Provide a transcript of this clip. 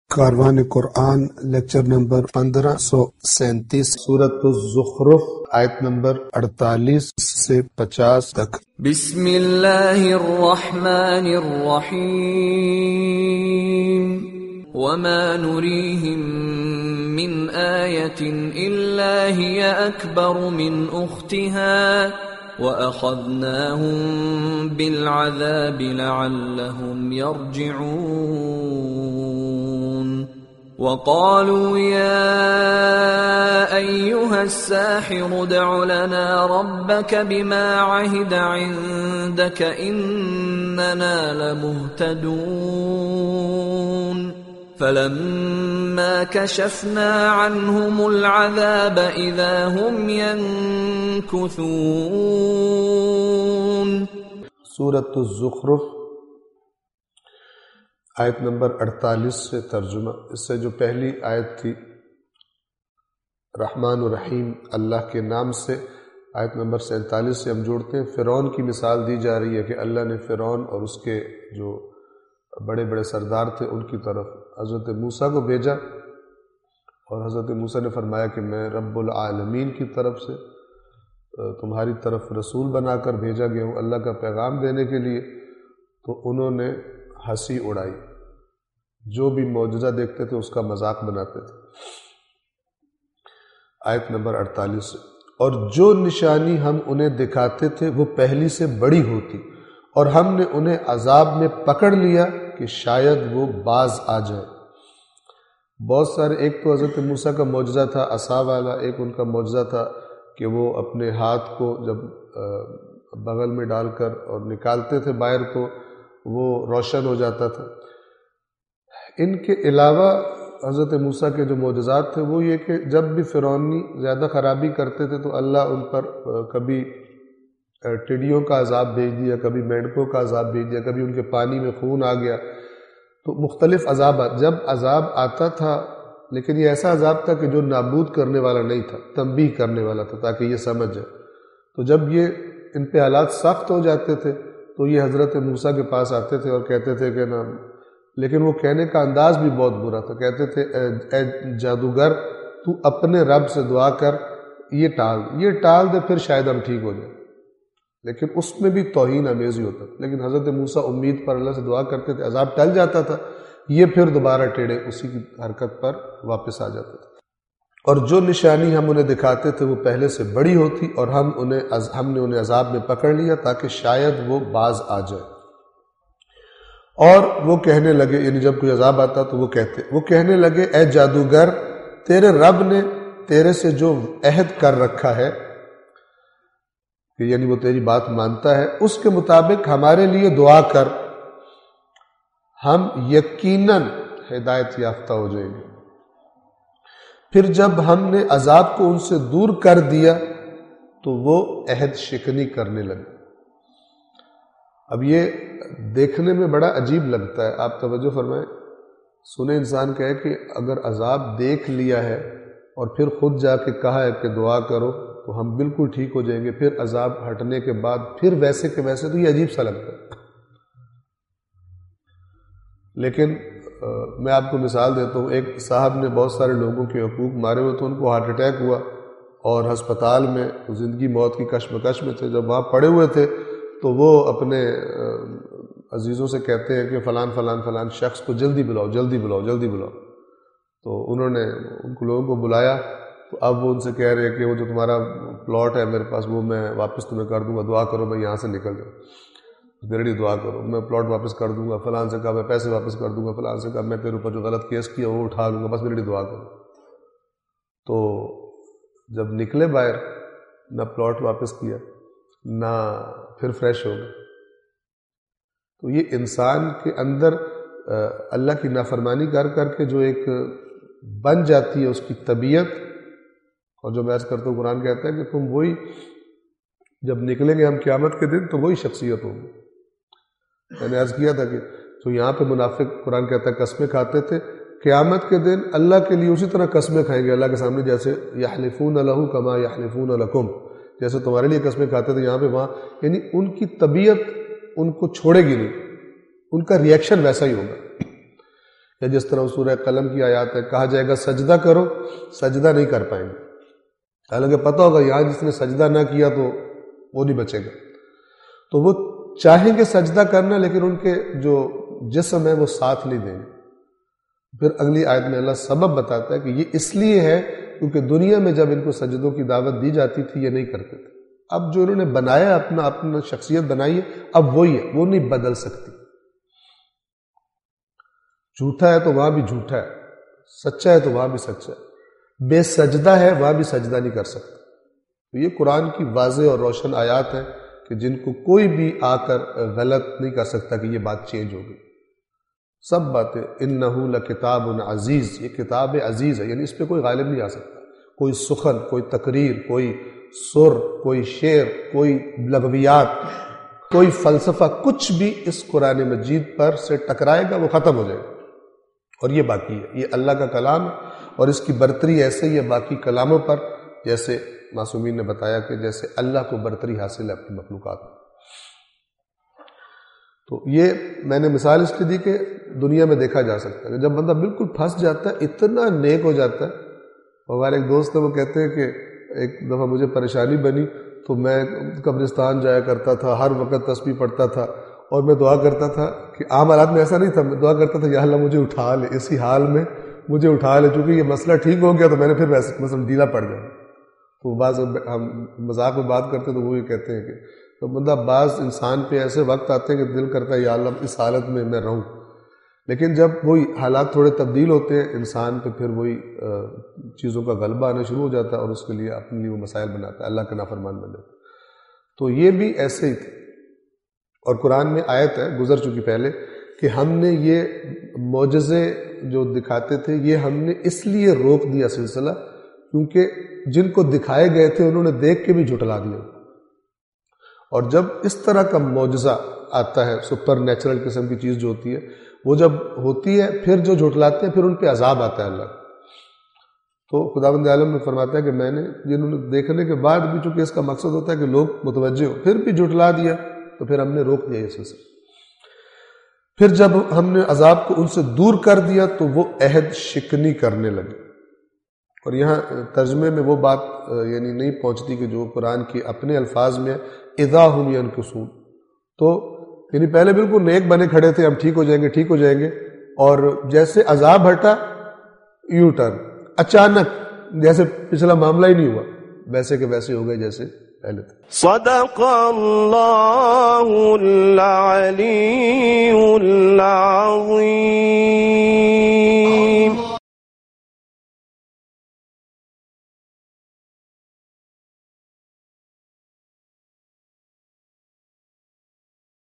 کاروان قرآن lecture number 1537 سورۃ الزخرف آیت number 48 سے 50 تک۔ بسم اللہ الرحمن الرحیم وما نریہم من آیۃ الا ہی اکبر من اختہا وَأَخَذْنَاهُمْ بِالْعَذَابِ لَعَلَّهُمْ يَرْجِعُونَ وَقَالُوا يَا أَيُّهَا السَّاحِرُ ادْعُ لَنَا رَبَّكَ بِمَا عَهِدَ عِندَكَ إِنَّنَا لَمُهْتَدُونَ فَلَمَّا كَشَفْنَا عَنْهُمُ الْعَذَابَ إِذَا هُمْ يَنكُثُونَ۔ سورۃ الزخرف آیت نمبر 48 سے ترجمہ۔ اس سے جو پہلی آیت تھی رحمان الرحیم اللہ کے نام سے، آیت نمبر 47 سے ہم جوڑتے ہیں۔ فرعون کی مثال دی جا رہی ہے کہ اللہ نے فرعون اور اس کے جو بڑے بڑے سردار تھے ان کی طرف حضرت موسیٰ کو بھیجا، اور حضرت موسیٰ نے فرمایا کہ میں رب العالمین کی طرف سے تمہاری طرف رسول بنا کر بھیجا گیا ہوں اللہ کا پیغام دینے کے لیے۔ تو انہوں نے ہنسی اڑائی، جو بھی معجزہ دیکھتے تھے اس کا مذاق بناتے تھے۔ آیت نمبر 48 سے، اور جو نشانی ہم انہیں دکھاتے تھے وہ پہلی سے بڑی ہوتی، اور ہم نے انہیں عذاب میں پکڑ لیا کہ شاید وہ باز آ جائے۔ بہت سارے، ایک تو حضرت موسیٰ کا معجزہ تھا عصا والا، ایک ان کا معجزہ تھا کہ وہ اپنے ہاتھ کو جب بغل میں ڈال کر اور نکالتے تھے باہر تو وہ روشن ہو جاتا تھا۔ ان کے علاوہ حضرت موسیٰ کے جو معجزات تھے وہ یہ کہ جب بھی فرعونی زیادہ خرابی کرتے تھے تو اللہ ان پر کبھی ٹڈیوں کا عذاب بھیج دیا، کبھی مینڈکوں کا عذاب بھیج دیا، کبھی ان کے پانی میں خون آ گیا، تو مختلف عذابات۔ جب عذاب آتا تھا لیکن یہ ایسا عذاب تھا کہ جو نابود کرنے والا نہیں تھا، تنبیہ کرنے والا تھا تاکہ یہ سمجھ جائے۔ تو جب یہ ان پہ حالات سخت ہو جاتے تھے تو یہ حضرت موسیٰ کے پاس آتے تھے اور کہتے تھے کہ نا، لیکن وہ کہنے کا انداز بھی بہت برا تھا۔ کہتے تھے اے جادوگر تو اپنے رب سے دعا کر یہ ٹال دے پھر شاید ہم ٹھیک ہو جائیں۔ لیکن اس میں بھی توہین آمیز ہی ہوتا، لیکن حضرت موسیٰ امید پر اللہ سے دعا کرتے تھے، عذاب ٹل جاتا تھا، یہ پھر دوبارہ ٹیڑے اسی کی حرکت پر واپس آ جاتے تھے۔ اور جو نشانی ہم انہیں دکھاتے تھے وہ پہلے سے بڑی ہوتی، اور ہم نے انہیں عذاب میں پکڑ لیا تاکہ شاید وہ باز آ جائے۔ اور وہ کہنے لگے، یعنی جب کوئی عذاب آتا تو وہ کہنے لگے اے جادوگر، تیرے رب نے تیرے سے جو عہد کر رکھا ہے، یعنی وہ تیری بات مانتا ہے، اس کے مطابق ہمارے لیے دعا کر، ہم یقیناً ہدایت یافتہ ہو جائیں گے۔ پھر جب ہم نے عذاب کو ان سے دور کر دیا تو وہ عہد شکنی کرنے لگے۔ اب یہ دیکھنے میں بڑا عجیب لگتا ہے، آپ توجہ فرمائیں، سنے انسان کہے کہ اگر عذاب دیکھ لیا ہے اور پھر خود جا کے کہا ہے کہ دعا کرو تو ہم بالکل ٹھیک ہو جائیں گے، پھر عذاب ہٹنے کے بعد پھر ویسے کے ویسے، تو یہ عجیب سا لگتا ہے۔ لیکن میں آپ کو مثال دیتا ہوں، ایک صاحب نے بہت سارے لوگوں کے حقوق مارے ہوئے تو ان کو ہارٹ اٹیک ہوا اور ہسپتال میں زندگی موت کی کشمکش میں تھے۔ جب وہاں پڑے ہوئے تھے تو وہ اپنے عزیزوں سے کہتے ہیں کہ فلان فلان فلان شخص کو جلدی بلاؤ جلدی بلاؤ جلدی بلاؤ۔ تو انہوں نے ان کو لوگوں کو بلایا، تو اب وہ ان سے کہہ رہے ہیں کہ وہ جو تمہارا پلاٹ ہے میرے پاس وہ میں واپس تمہیں کر دوں گا، دعا کرو میں یہاں سے نکل جاؤں، میرے لیے دعا کرو، میں پلاٹ واپس کر دوں گا، فلان سے کہا میں پیسے واپس کر دوں گا، فلان سے کہا میں تیرے اوپر جو غلط کیس کیا وہ اٹھا لوں گا، بس میرے لیے دعا کرو۔ تو جب نکلے باہر، نہ پلاٹ واپس کیا نہ پھر فریش ہو گئے۔ تو یہ انسان کے اندر اللہ کی نافرمانی کر کر کے جو ایک بن جاتی ہے اس کی طبیعت، اور جو میں عرض کرتا ہوں قرآن کہتا ہے کہ تم وہی جب نکلیں گے ہم قیامت کے دن تو وہی شخصیت ہوگی۔ میں نے عرض کیا تھا کہ جو یہاں پہ منافق قرآن کہتا ہے قسمیں کھاتے تھے، قیامت کے دن اللہ کے لیے اسی طرح قسمیں کھائیں گے اللہ کے سامنے، جیسے یحلفون لہ کما یحلفون لکم، جیسے تمہارے لیے قسمیں کھاتے تھے یہاں پہ وہاں، یعنی ان کی طبیعت ان کو چھوڑے گی نہیں، ان کا ریئیکشن ویسا ہی ہوگا۔ یا جس طرح سورہ قلم کی آیات ہے، کہا جائے گا سجدہ کرو، سجدہ نہیں کر پائیں گے، حالانکہ پتہ ہوگا یہاں جس نے سجدہ نہ کیا تو وہ نہیں بچے گا. تو وہ چاہیں گے سجدہ کرنا، لیکن ان کے جو جسم ہے وہ ساتھ نہیں دیں گے. پھر اگلی آیت میں اللہ سبب بتاتا ہے کہ یہ اس لیے ہے کیونکہ دنیا میں جب ان کو سجدوں کی دعوت دی جاتی تھی یہ نہیں کرتے تھے. اب جو انہوں نے بنایا اپنا شخصیت بنائی ہے، اب وہی ہے، وہ نہیں بدل سکتی. جھوٹا ہے تو وہاں بھی جھوٹا ہے، سچا ہے تو وہاں بھی سچا ہے، بے سجدہ ہے وہاں بھی سجدہ نہیں کر سکتا. تو یہ قرآن کی واضح اور روشن آیات ہیں کہ جن کو کوئی بھی آ کر غلط نہیں کر سکتا کہ یہ بات چینج ہو گئی. سب باتیں انہو لکتاب عزیز، یہ کتاب عزیز ہے، یعنی اس پہ کوئی غالب نہیں آ سکتا. کوئی سخن، کوئی تقریر، کوئی سر، کوئی شعر، کوئی لغویات، کوئی فلسفہ، کچھ بھی اس قرآن مجید پر سے ٹکرائے گا وہ ختم ہو جائے گا. اور یہ باقی ہے، یہ اللہ کا کلام ہے، اور اس کی برتری ایسے ہی ہے باقی کلاموں پر، جیسے معصومین نے بتایا کہ جیسے اللہ کو برتری حاصل ہے اپنی مخلوقات میں. تو یہ میں نے مثال اس لیے دی کہ دنیا میں دیکھا جا سکتا ہے کہ جب بندہ بالکل پھنس جاتا ہے، اتنا نیک ہو جاتا ہے. ہمارے ایک دوست ہیں، وہ کہتے ہیں کہ ایک دفعہ مجھے پریشانی بنی تو میں قبرستان جایا کرتا تھا، ہر وقت تسبیح پڑھتا تھا، اور میں دعا کرتا تھا کہ عام حالات میں ایسا نہیں تھا، میں دعا کرتا تھا یا اللہ مجھے اٹھا لے، اسی حال میں مجھے اٹھا لے، چونکہ یہ مسئلہ ٹھیک ہو گیا تو میں نے پھر ویسے مثلا ڈھیلا پڑ جانا. تو بعض ہم مذاق میں بات کرتے تو وہ یہ کہتے ہیں کہ تو بندہ بعض انسان پہ ایسے وقت آتے ہیں کہ دل کرتا ہے یا اللہ اس حالت میں میں رہوں، لیکن جب وہی حالات تھوڑے تبدیل ہوتے ہیں انسان پہ پھر وہی چیزوں کا غلبہ آنا شروع ہو جاتا ہے اور اس کے لیے اپنے لیے وہ مسائل بناتا ہے، اللہ کا نافرمان بن جاتا ہے. تو یہ بھی ایسے ہی تھے. اور قرآن میں آیت ہے گزر چکی پہلے کہ ہم نے یہ معجزے جو دکھاتے تھے یہ ہم نے اس لیے روک دیا سلسلہ کیونکہ جن کو دکھائے گئے تھے انہوں نے دیکھ کے بھی جھٹلا دیا. اور جب اس طرح کا معجزہ آتا ہے، سپر نیچرل قسم کی چیز جو ہوتی ہے، وہ جب ہوتی ہے پھر جو جھٹلاتے ہیں پھر ان پہ عذاب آتا ہے اللہ. تو خداوند عالم نے فرماتا ہے کہ میں نے جنہوں نے دیکھنے کے بعد بھی، چونکہ اس کا مقصد ہوتا ہے کہ لوگ متوجہ ہو، پھر بھی جھٹلا دیا تو پھر ہم نے روک دیا یہ سلسلہ. پھر جب ہم نے عذاب کو ان سے دور کر دیا تو وہ عہد شکنی کرنے لگے. اور یہاں ترجمے میں وہ بات یعنی نہیں پہنچتی کہ جو قرآن کے اپنے الفاظ میں اذا ہم ینکثون، تو یعنی پہلے بالکل نیک بنے کھڑے تھے، ہم ٹھیک ہو جائیں گے ٹھیک ہو جائیں گے، اور جیسے عذاب ہٹا یو ٹرن، اچانک جیسے پچھلا معاملہ ہی نہیں ہوا، ویسے کہ ویسے ہو گئے جیسے پہلے تھے. صدق اللہ العلی العظیم.